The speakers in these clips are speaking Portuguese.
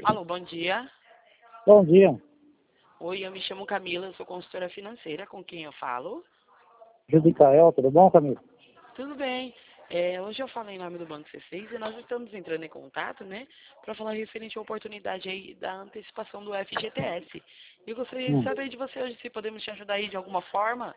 Alô, bom dia. Bom dia, Oi, eu me chamo Camila, eu sou consultora financeira, com quem eu falo? Judicael, tudo bom, Camilo? Tudo bem. Hoje eu falo em nome do Banco C6 e nós estamos entrando em contato, né, para falar referente à oportunidade aí da antecipação do FGTS. Eu gostaria de Hum. saber de você hoje se podemos te ajudar aí de alguma forma.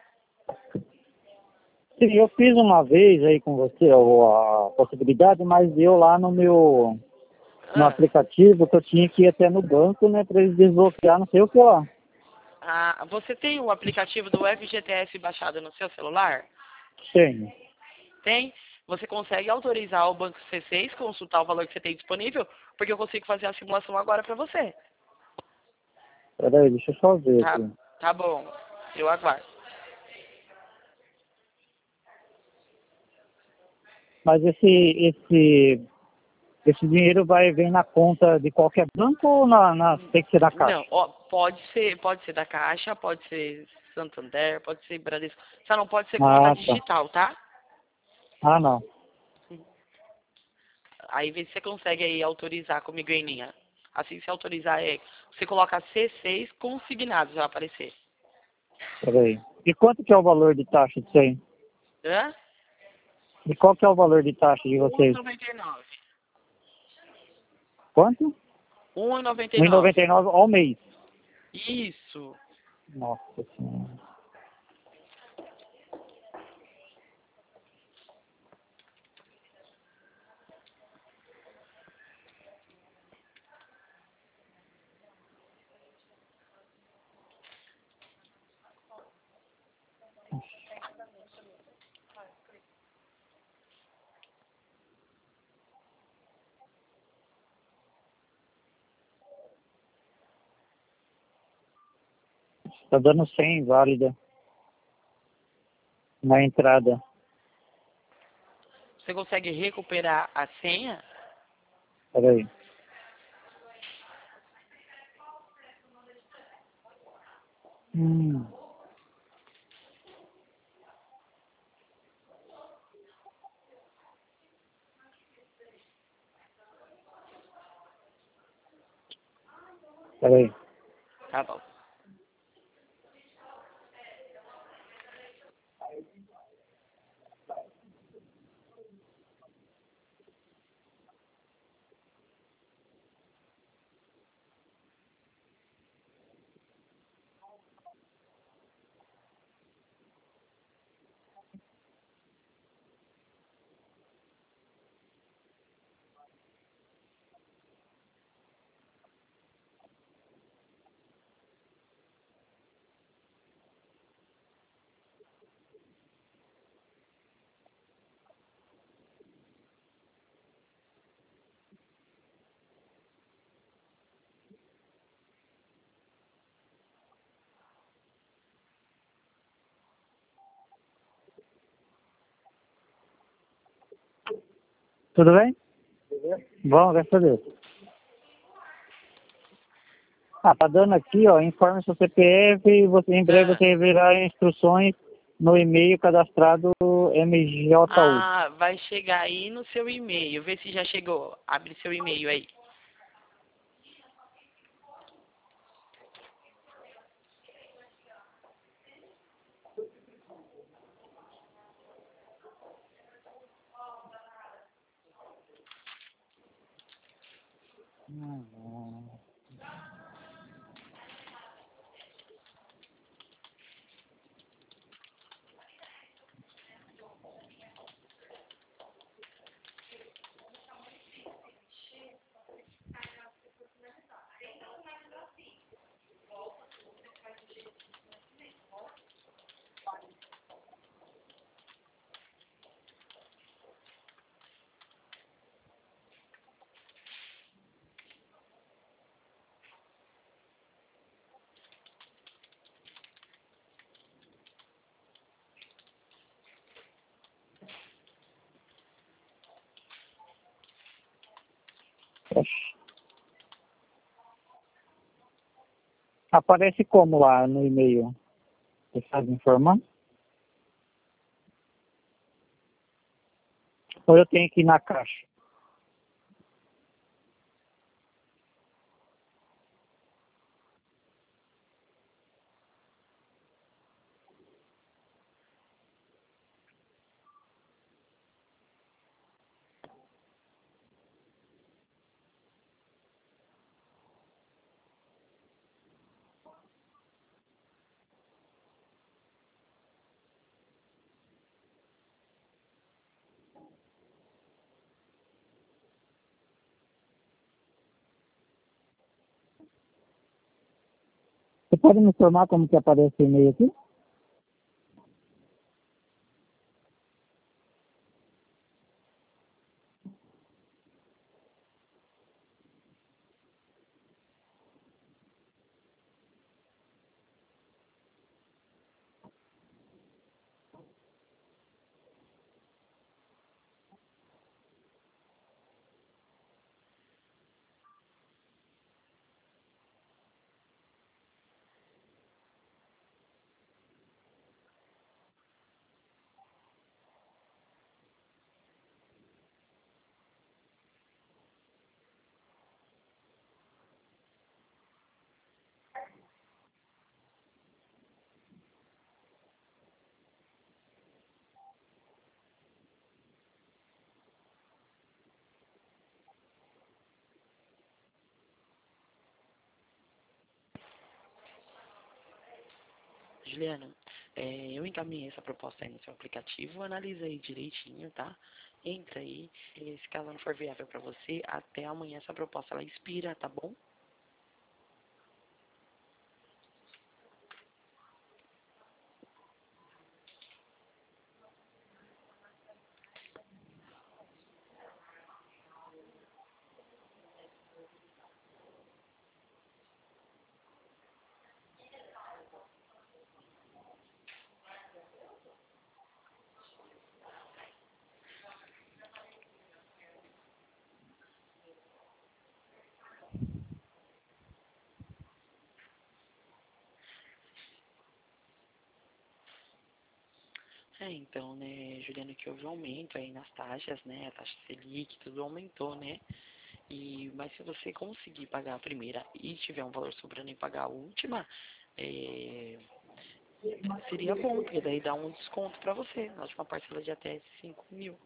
Sim, eu fiz uma vez aí com você a possibilidade, mas eu lá no Ah, aplicativo que eu tinha que ir até no banco, né, para eles desbloquear, não sei o que lá. você tem o aplicativo do FGTS baixado no seu celular? Tenho. Tem? Você consegue autorizar o Banco C6, consultar o valor que você tem disponível? Porque eu consigo fazer a simulação agora para você. Peraí, deixa eu só ver Tá, aqui. tá bom. Eu aguardo. Mas esse dinheiro vem na conta de qualquer banco ou tem que ser da Não, Caixa? ó, pode ser da Caixa, pode ser Santander, pode ser Bradesco. Só não pode ser conta Ah, tá. digital, tá? Ah, não. Aí vê se você consegue aí autorizar comigo em linha. Assim, se autorizar, você coloca C6 consignado, já vai aparecer. Peraí. E quanto que é o valor de taxa disso aí? Hã? E qual que é o valor de taxa de vocês? 1,99. Quanto? 1,99. 1,99 ao mês. Isso. Nossa Senhora. Tá dando 100 válida na entrada. Você consegue recuperar a senha? Peraí. Hum. Peraí. Tá bom. Tudo bem? Bom, graças a Deus. Ah, tá dando aqui, ó, informe seu CPF e em breve Ah, você receberá instruções no e-mail cadastrado MJU. vai chegar aí no seu e-mail. Vê se já chegou. Abre seu e-mail aí. Aparece como lá no e-mail? Você sabe informar? Ou eu tenho que ir na Caixa? pode me informar como que aparece o e-mail aqui? Juliana, eu encaminhei essa proposta aí no seu aplicativo, analisa aí direitinho, tá? Entra aí, e se caso não for viável para você, até amanhã essa proposta ela expira, tá bom? Então, né, Juliana, que houve um aumento aí nas taxas, né, a taxa Selic, tudo aumentou, né, mas se você conseguir pagar a primeira e tiver um valor sobrando em pagar a última, é, seria bom, porque daí dá um desconto para você, na última parcela de até 5.000.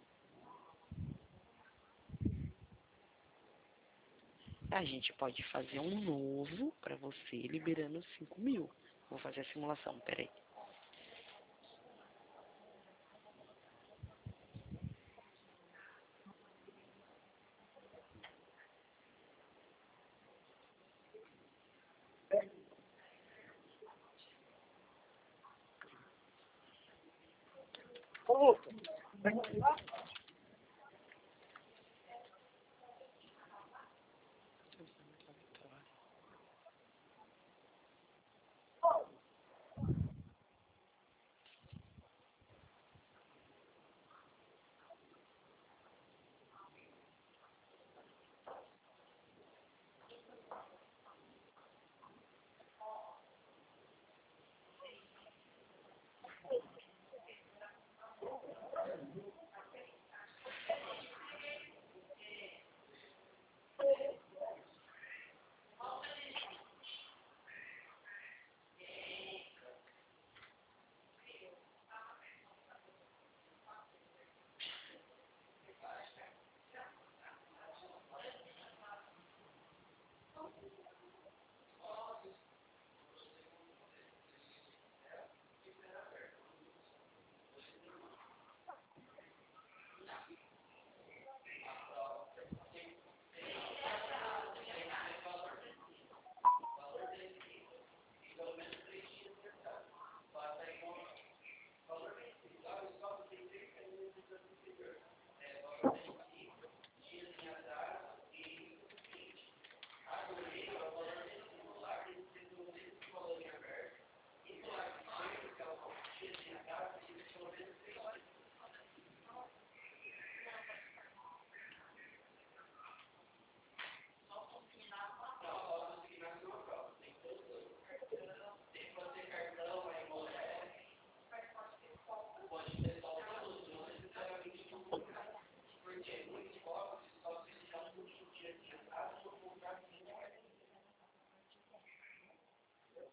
A gente pode fazer um novo para você, liberando 5.000. Vou fazer a simulação, peraí.